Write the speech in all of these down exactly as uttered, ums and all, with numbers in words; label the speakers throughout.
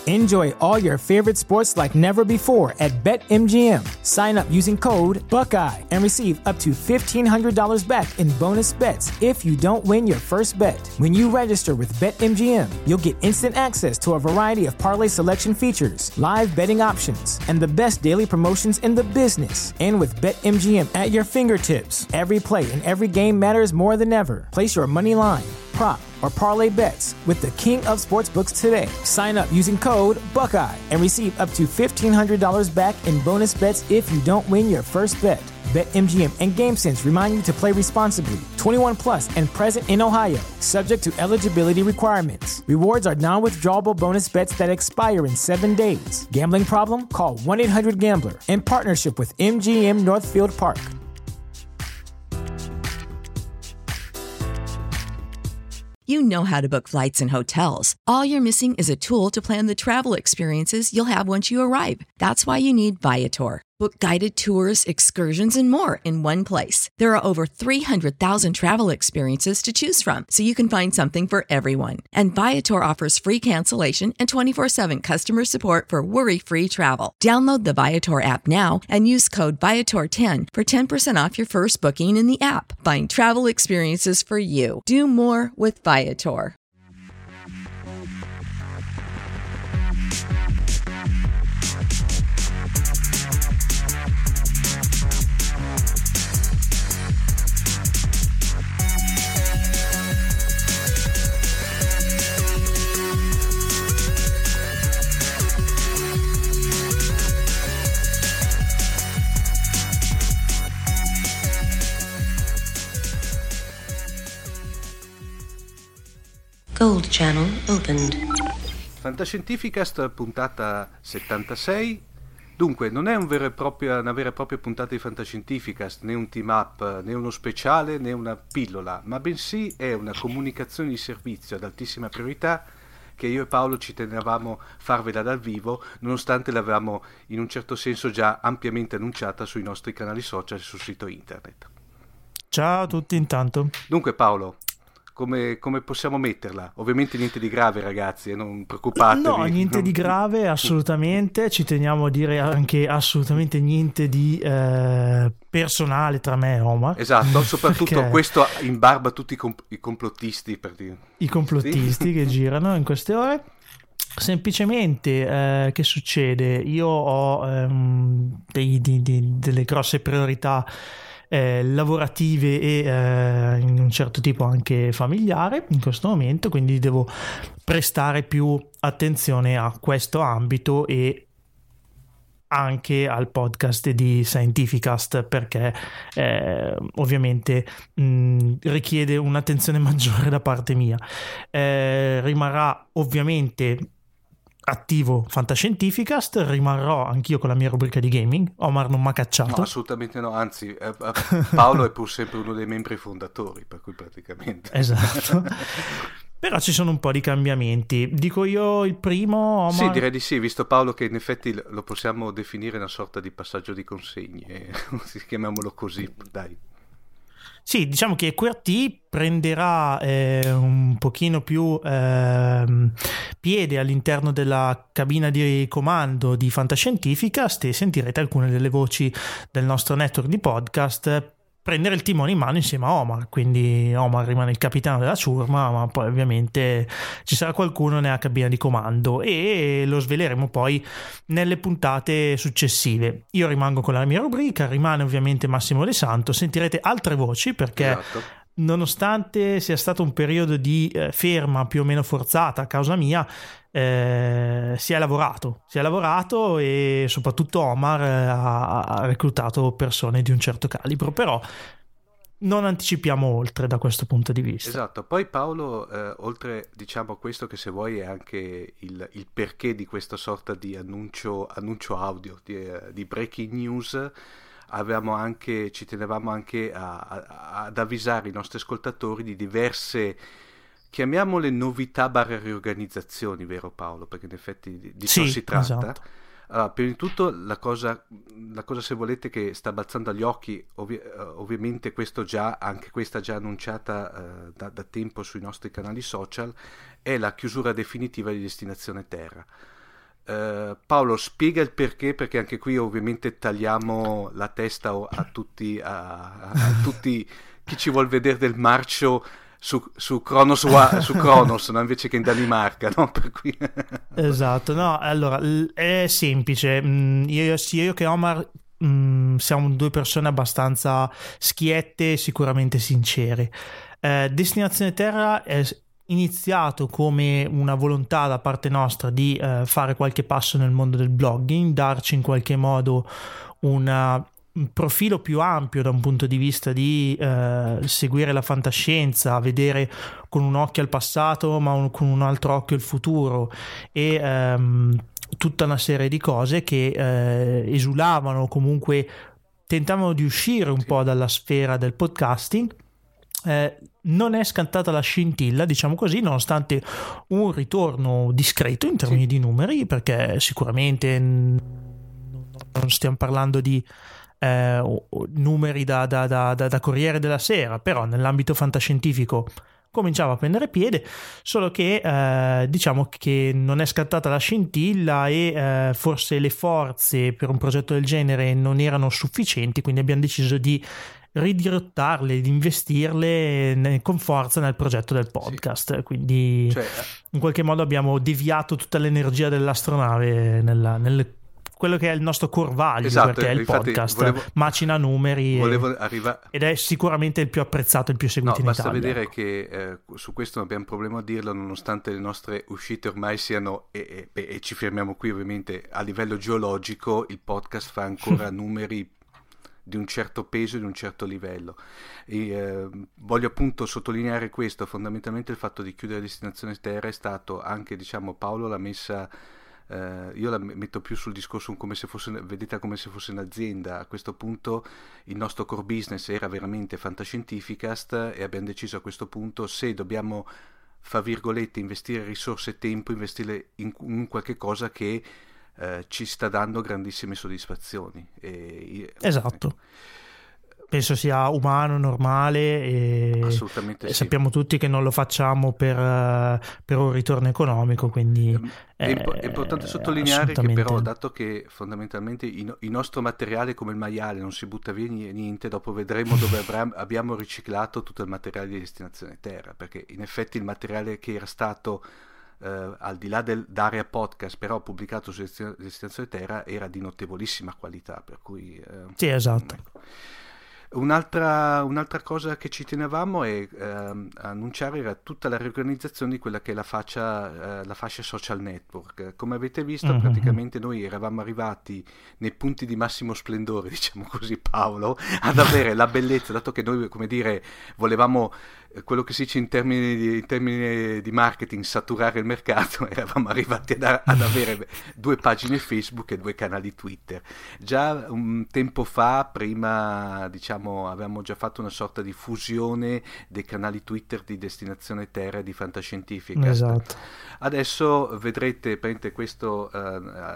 Speaker 1: Enjoy all your favorite sports like never before at BetMGM. Sign up using code Buckeye and receive up to fifteen hundred dollars back in bonus bets if you don't win your first bet. When you register with BetMGM, you'll get instant access to a variety of parlay selection features, live betting options, and the best daily promotions in the business. And with BetMGM at your fingertips, every play and every game matters more than ever. Place your money line, prop, or parlay bets with the king of sportsbooks today. Sign up using code Buckeye and receive up to fifteen hundred dollars back in bonus bets if you don't win your first bet. BetMGM and GameSense remind you to play responsibly. twenty-one plus and present in Ohio, subject to eligibility requirements. Rewards are non-withdrawable bonus bets that expire in seven days. Gambling problem? Call one eight hundred gambler. In partnership with M G M Northfield Park.
Speaker 2: You know how to book flights and hotels. All you're missing is a tool to plan the travel experiences you'll have once you arrive. That's why you need Viator. Book guided tours, excursions, and more in one place. There are over three hundred thousand travel experiences to choose from, so you can find something for everyone. And Viator offers free cancellation and twenty-four seven customer support for worry-free travel. Download the Viator app now and use code Viator ten for ten percent off your first booking in the app. Find travel experiences for you. Do more with Viator.
Speaker 3: Gold Channel opened.
Speaker 4: Fantascientificast puntata settantasei. Dunque, non è un vero e proprio, una vera e propria puntata di Fantascientificast, né un team up, né uno speciale, né una pillola, ma bensì è una comunicazione di servizio ad altissima priorità che io e Paolo ci tenevamo farvela dal vivo, nonostante l'avevamo in un certo senso già ampiamente annunciata sui nostri canali social e sul sito internet.
Speaker 5: Ciao a tutti intanto.
Speaker 4: Dunque Paolo, Come, come possiamo metterla? Ovviamente niente di grave, ragazzi, e non preoccupatevi.
Speaker 5: No, niente di grave, assolutamente. Ci teniamo a dire anche assolutamente niente di eh, personale tra me e Omar.
Speaker 4: Esatto, soprattutto perché questo in barba a tutti i, comp- i complottisti. Per dire.
Speaker 5: I complottisti che girano in queste ore. Semplicemente, eh, che succede? Io ho ehm, dei, di, di, delle grosse priorità Eh, lavorative e eh, in un certo tipo anche familiare in questo momento, quindi devo prestare più attenzione a questo ambito e anche al podcast di Scientificast, perché eh, ovviamente mh, richiede un'attenzione maggiore da parte mia. Eh, rimarrà ovviamente attivo Fantascientificast, rimarrò anch'io con la mia rubrica di gaming. Omar non mi ha cacciato.
Speaker 4: No, assolutamente no, anzi eh, Paolo è pur sempre uno dei membri fondatori, per cui praticamente
Speaker 5: esatto. Però ci sono un po' di cambiamenti. Dico io il primo, Omar?
Speaker 4: Sì, direi di sì, visto Paolo che in effetti lo possiamo definire una sorta di passaggio di consegne, chiamiamolo così, dai.
Speaker 5: Sì, diciamo che Q R T prenderà eh, un pochino più eh, piede all'interno della cabina di comando di Fantascientificast e sentirete alcune delle voci del nostro network di podcast prendere il timone in mano insieme a Omar. Quindi Omar rimane il capitano della ciurma, ma poi ovviamente ci sarà qualcuno nella cabina di comando e lo sveleremo poi nelle puntate successive. Io rimango con la mia rubrica, rimane ovviamente Massimo De Santo, sentirete altre voci perché esatto, nonostante sia stato un periodo di eh, ferma più o meno forzata a causa mia, eh, si è lavorato si è lavorato e soprattutto Omar eh, ha, ha reclutato persone di un certo calibro, però non anticipiamo oltre da questo punto di vista.
Speaker 4: Esatto, poi Paolo eh, oltre diciamo a questo, che se vuoi è anche il, il perché di questa sorta di annuncio, annuncio audio di, eh, di breaking news, avevamo anche, ci tenevamo anche a, a, ad avvisare i nostri ascoltatori di diverse, chiamiamole novità barra riorganizzazioni, vero Paolo? Perché in effetti di, di
Speaker 5: sì,
Speaker 4: ciò si tratta.
Speaker 5: Esatto.
Speaker 4: Allora, prima di tutto la cosa, la cosa se volete che sta balzando agli occhi, ovvi- ovviamente questo già, anche questa già annunciata uh, da, da tempo sui nostri canali social, è la chiusura definitiva di Destinazione Terra. Uh, Paolo, spiega il perché, perché anche qui ovviamente tagliamo la testa a tutti, a, a, a tutti chi ci vuol vedere del marcio su, su Kronos, su Kronos no? Invece che in Danimarca, no? Per cui...
Speaker 5: Esatto, no, allora è semplice, io, sia io che Omar mh, siamo due persone abbastanza schiette e sicuramente sincere. eh, Destinazione Terra è iniziato come una volontà da parte nostra di eh, fare qualche passo nel mondo del blogging, darci in qualche modo una, un profilo più ampio da un punto di vista di eh, seguire la fantascienza, vedere con un occhio al passato ma un, con un altro occhio il futuro e ehm, tutta una serie di cose che eh, esulavano, comunque tentavano di uscire un sì. po' dalla sfera del podcasting. Eh, non è scantata la scintilla, diciamo così, nonostante un ritorno discreto in termini sì. di numeri, perché sicuramente non stiamo parlando di eh, numeri da, da, da, da, da Corriere della Sera, però nell'ambito fantascientifico cominciava a prendere piede, solo che eh, diciamo che non è scattata la scintilla e eh, forse le forze per un progetto del genere non erano sufficienti, quindi abbiamo deciso di ridirottarle, di investirle con forza nel progetto del podcast. Sì. Quindi cioè, in qualche modo abbiamo deviato tutta l'energia dell'astronave nella, nel quello che è il nostro core value, esatto, perché è il podcast volevo, macina numeri e,
Speaker 4: arriva...
Speaker 5: ed è sicuramente il più apprezzato, il più seguito no, in
Speaker 4: basta
Speaker 5: Italia.
Speaker 4: Basta vedere che eh, su questo non abbiamo problema a dirlo, nonostante le nostre uscite ormai siano e, e, e ci fermiamo qui ovviamente a livello geologico, il podcast fa ancora numeri di un certo peso e di un certo livello. E, eh, voglio appunto sottolineare questo, fondamentalmente il fatto di chiudere Destinazione Terra è stato anche, diciamo, Paolo l'ha messa, eh, io la metto più sul discorso come se fosse, vedete, come se fosse un'azienda. A questo punto il nostro core business era veramente Fantascientificast e abbiamo deciso a questo punto, se dobbiamo, fra virgolette, investire risorse e tempo, investirle in, in qualche cosa che Uh, ci sta dando grandissime soddisfazioni e,
Speaker 5: esatto eh. penso sia umano, normale e,
Speaker 4: assolutamente
Speaker 5: e
Speaker 4: sì.
Speaker 5: Sappiamo tutti che non lo facciamo per, uh, per un ritorno economico, quindi
Speaker 4: è, è, è importante sottolineare che però, dato che fondamentalmente il, il nostro materiale come il maiale non si butta via niente, dopo vedremo dove avrà, abbiamo riciclato tutto il materiale di Destinazione Terra, perché in effetti il materiale che era stato Uh, al di là del d'area podcast però pubblicato su Destinazione Terra era di notevolissima qualità, per cui uh,
Speaker 5: sì, esatto.
Speaker 4: Ecco. Un'altra, un'altra cosa che ci tenevamo è uh, annunciare era tutta la riorganizzazione di quella che è la fascia, uh, la fascia social network. Come avete visto, mm-hmm. praticamente noi eravamo arrivati nei punti di massimo splendore, diciamo così, Paolo, ad avere la bellezza, dato che noi, come dire, volevamo quello che si dice in termini di, in termini di marketing, saturare il mercato, eravamo arrivati ad, ad avere due pagine Facebook e due canali Twitter. Già un tempo fa, prima, diciamo, avevamo già fatto una sorta di fusione dei canali Twitter di Destinazione Terra e di Fantascientificast.
Speaker 5: Esatto.
Speaker 4: Adesso vedrete, prende questo, uh,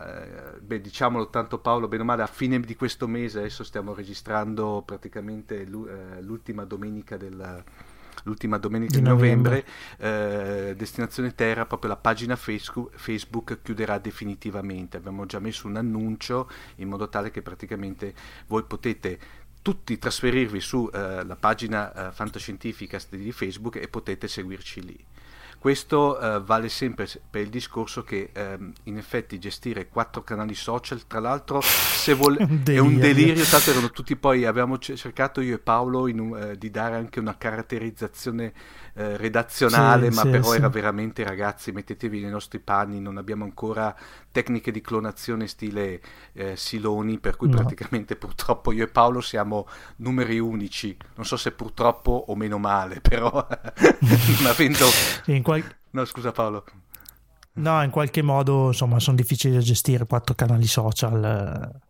Speaker 4: uh, beh, diciamolo tanto Paolo, bene o male, a fine di questo mese, adesso stiamo registrando praticamente l'ultima domenica del... l'ultima domenica di, di novembre, novembre eh, Destinazione Terra, proprio la pagina Facebook, Facebook chiuderà definitivamente. Abbiamo già messo un annuncio in modo tale che praticamente voi potete tutti trasferirvi su eh, la pagina eh, Fantascientificast di Facebook e potete seguirci lì. Questo uh, vale sempre per il discorso che um, in effetti gestire quattro canali social, tra l'altro, se vuole, è un delirio, tanto erano tutti, poi abbiamo cercato io e Paolo in un, uh, di dare anche una caratterizzazione uh, redazionale, sì, ma sì, però sì. Era veramente, ragazzi, mettetevi nei nostri panni, non abbiamo ancora tecniche di clonazione stile uh, Siloni, per cui no. praticamente purtroppo io e Paolo siamo numeri unici, non so se purtroppo o meno male, però non avendo...
Speaker 5: Sì, Qual...
Speaker 4: No, scusa Paolo.
Speaker 5: No, in qualche modo, insomma, sono difficili da gestire quattro canali social.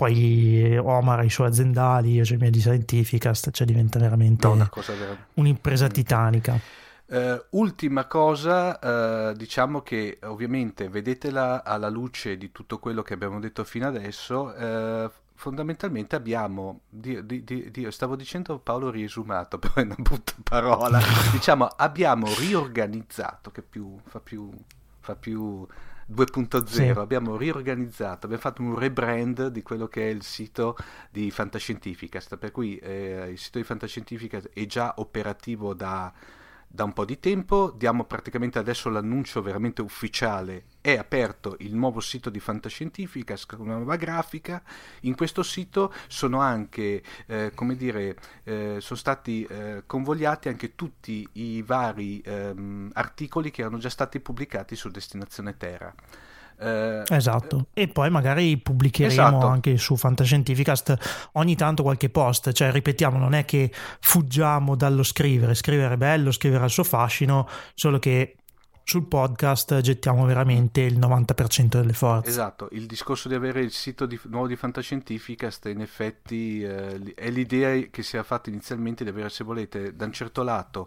Speaker 5: Poi Omar ha i suoi aziendali, io c'ho i miei di Scientificast, cioè diventa veramente
Speaker 4: no, una cosa vera...
Speaker 5: un'impresa titanica.
Speaker 4: Uh, ultima cosa, uh, diciamo che ovviamente vedetela alla luce di tutto quello che abbiamo detto fino adesso. Uh, fondamentalmente abbiamo, di, di, di, di, stavo dicendo Paolo riesumato, però è una brutta parola, diciamo abbiamo riorganizzato, che più fa più, fa più due punto zero,
Speaker 5: sì.
Speaker 4: Abbiamo riorganizzato, abbiamo fatto un rebrand di quello che è il sito di Fantascientificast, per cui eh, il sito di Fantascientificast è già operativo da, da un po' di tempo. Diamo praticamente adesso l'annuncio veramente ufficiale: è aperto il nuovo sito di Fantascientificast con una nuova grafica. In questo sito sono anche, eh, come dire, eh, sono stati eh, convogliati anche tutti i vari ehm, articoli che erano già stati pubblicati su Destinazione Terra.
Speaker 5: Eh, esatto, e poi magari pubblicheremo
Speaker 4: esatto.
Speaker 5: anche su Fantascientificast ogni tanto qualche post, cioè ripetiamo, non è che fuggiamo dallo scrivere, scrivere è bello, scrivere ha il suo fascino, solo che sul podcast gettiamo veramente il novanta per cento delle forze.
Speaker 4: Esatto, il discorso di avere il sito di, nuovo di Fantascientificast in effetti eh, è l'idea che si è fatta inizialmente di avere, se volete, da un certo lato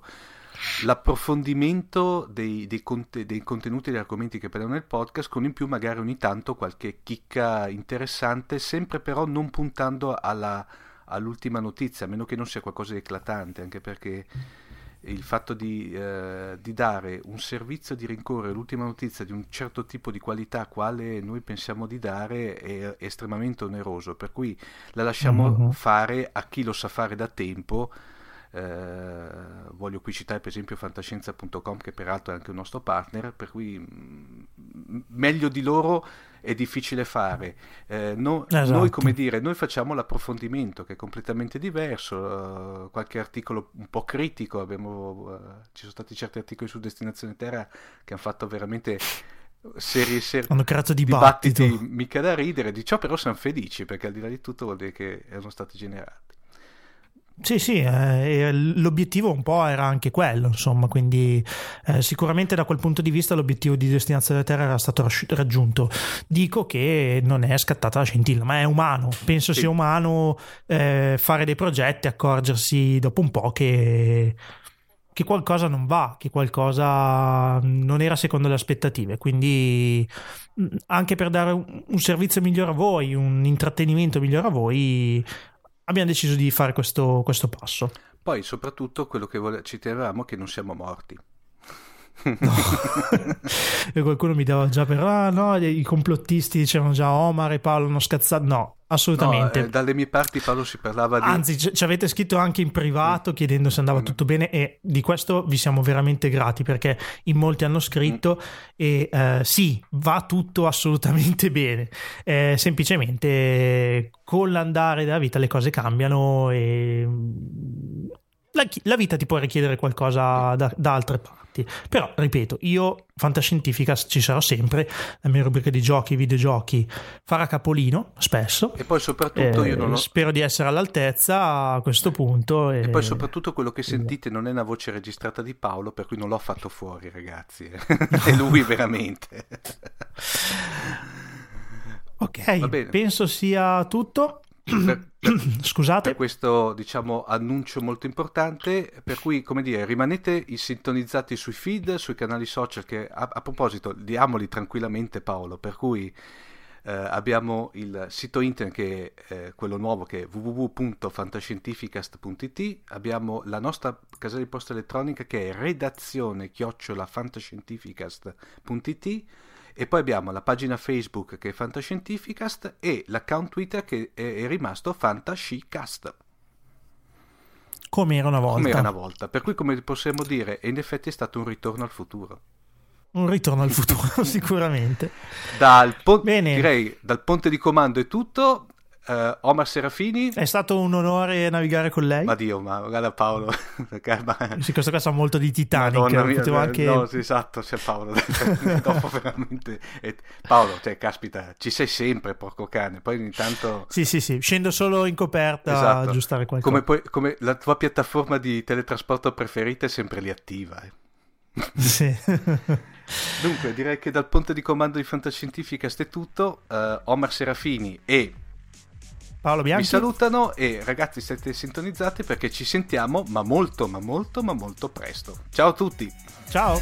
Speaker 4: l'approfondimento dei, dei, conte, dei contenuti e degli argomenti che parliamo nel podcast, con in più magari ogni tanto qualche chicca interessante, sempre però non puntando alla, all'ultima notizia, a meno che non sia qualcosa di eclatante, anche perché il fatto di, eh, di dare un servizio di rincorrere l'ultima notizia di un certo tipo di qualità quale noi pensiamo di dare è, è estremamente oneroso, per cui la lasciamo mm-hmm. fare a chi lo sa fare da tempo. Eh, voglio qui citare per esempio fantascienza punto com, che peraltro è anche un nostro partner, per cui mh, meglio di loro è difficile ffare. Eh, no, esatto. Noi, come dire, noi facciamo l'approfondimento che è completamente diverso, uh, qualche articolo un po' critico, abbiamo, uh, ci sono stati certi articoli su Destinazione Terra che hanno fatto veramente serie serie
Speaker 5: hanno creato dibattito.
Speaker 4: dibattiti mica da ridere, di ciò però siamo felici, perché al di là di tutto vuol dire che erano stati generati.
Speaker 5: Sì, sì, eh, l'obiettivo un po' era anche quello, insomma, quindi eh, sicuramente da quel punto di vista l'obiettivo di Destinazione Terra era stato raggiunto. Dico che non è scattata la scintilla, ma è umano, penso sì. sia umano eh, fare dei progetti, accorgersi dopo un po' che, che qualcosa non va, che qualcosa non era secondo le aspettative, quindi anche per dare un, un servizio migliore a voi, un intrattenimento migliore a voi, abbiamo deciso di fare questo, questo passo.
Speaker 4: Poi soprattutto quello che vole- ci tenevamo che non siamo morti.
Speaker 5: No. E qualcuno mi dava già per ah no, i complottisti dicevano già Omar e Paolo hanno scazzato. No, assolutamente.
Speaker 4: No, eh, dalle mie parti, Paolo, si parlava di...
Speaker 5: Anzi, ci avete scritto anche in privato mm. chiedendo se andava mm. tutto bene, e di questo vi siamo veramente grati, perché in molti hanno scritto mm. e eh, sì, va tutto assolutamente bene, eh, semplicemente con l'andare della vita le cose cambiano e la, la vita ti può richiedere qualcosa da, da altre parti. Però ripeto, io Fantascientificast ci sarò sempre, la mia rubrica di giochi, videogiochi farà capolino spesso,
Speaker 4: e poi soprattutto
Speaker 5: eh,
Speaker 4: io non ho...
Speaker 5: spero di essere all'altezza a questo punto, e...
Speaker 4: e poi soprattutto quello che sentite non è una voce registrata di Paolo, per cui non l'ho fatto fuori, ragazzi. È lui veramente.
Speaker 5: Ok, penso sia tutto.
Speaker 4: Per, per,
Speaker 5: Scusate
Speaker 4: per questo, diciamo, annuncio molto importante, per cui, come dire, rimanete sintonizzati sui feed, sui canali social, che a, a proposito diamoli tranquillamente, Paolo, per cui eh, abbiamo il sito internet che è eh, quello nuovo, che è w w w punto fantascientificast punto i t, abbiamo la nostra casella di posta elettronica che è redazione chiocciola fantascientificast punto i t, e poi abbiamo la pagina Facebook che è Fantascientificast e l'account Twitter che è, è rimasto Fantascicast.
Speaker 5: Come era una volta.
Speaker 4: Come era una volta. Per cui, come possiamo dire, in effetti è stato un ritorno al futuro.
Speaker 5: Un ritorno al futuro, sicuramente.
Speaker 4: Dal pon-
Speaker 5: Bene.
Speaker 4: Direi, dal ponte di comando è tutto. Uh, Omar Serafini,
Speaker 5: è stato un onore navigare con lei.
Speaker 4: Ma Dio, ma guarda Paolo.
Speaker 5: Sì, questo qua sa molto di Titanic.
Speaker 4: Madonna mia,
Speaker 5: Potevo anche...
Speaker 4: no, sì, esatto, c'è Paolo. Dopo veramente e... Paolo, cioè, caspita, ci sei sempre, porco cane. Poi ogni tanto
Speaker 5: sì, sì, sì, scendo solo in coperta
Speaker 4: esatto.
Speaker 5: a aggiustare qualcosa.
Speaker 4: Come, poi, come la tua piattaforma di teletrasporto preferita è sempre lì attiva. Eh.
Speaker 5: Sì.
Speaker 4: Dunque, direi che dal ponte di comando di Fantascientificast è tutto. uh, Omar Serafini e
Speaker 5: Paolo Bianchi
Speaker 4: vi salutano, e ragazzi, siete sintonizzati perché ci sentiamo ma molto ma molto ma molto presto. Ciao a tutti.
Speaker 5: Ciao.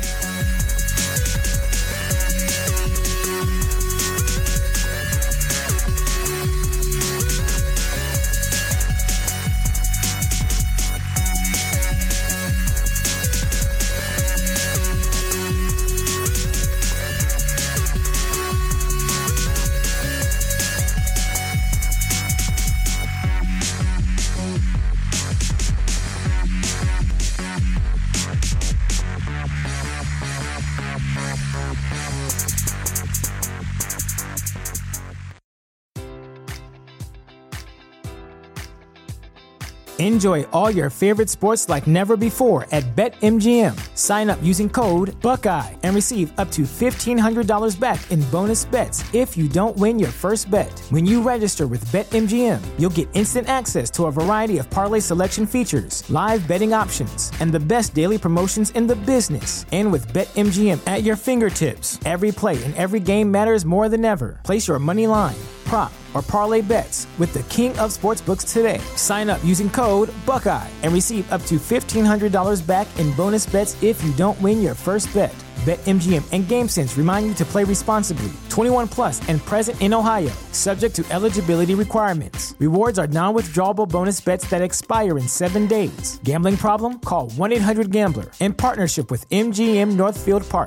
Speaker 1: Enjoy all your favorite sports like never before at BetMGM. Sign up using code Buckeye and receive up to fifteen hundred dollars back in bonus bets if you don't win your first bet. When you register with BetMGM, you'll get instant access to a variety of parlay selection features, live betting options, and the best daily promotions in the business. And with BetMGM at your fingertips, every play and every game matters more than ever. Place your money line, prop, or parlay bets with the king of sportsbooks today. Sign up using code Buckeye and receive up to fifteen hundred dollars back in bonus bets if you don't win your first bet. BetMGM and GameSense remind you to play responsibly. twenty-one plus and present in Ohio, subject to eligibility requirements. Rewards are non-withdrawable bonus bets that expire in seven days. Gambling problem? Call one eight hundred gambler in partnership with M G M Northfield Park.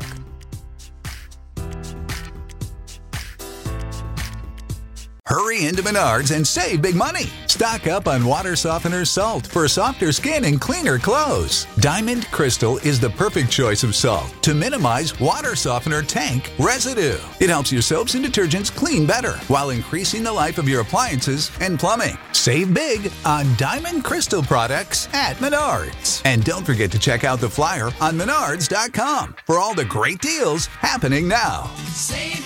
Speaker 6: Hurry into Menards and save big money. Stock up on water softener salt for softer skin and cleaner clothes. Diamond Crystal is the perfect choice of salt to minimize water softener tank residue. It helps your soaps and detergents clean better while increasing the life of your appliances and plumbing. Save big on Diamond Crystal products at Menards. And don't forget to check out the flyer on menards dot com for all the great deals happening now.
Speaker 7: Save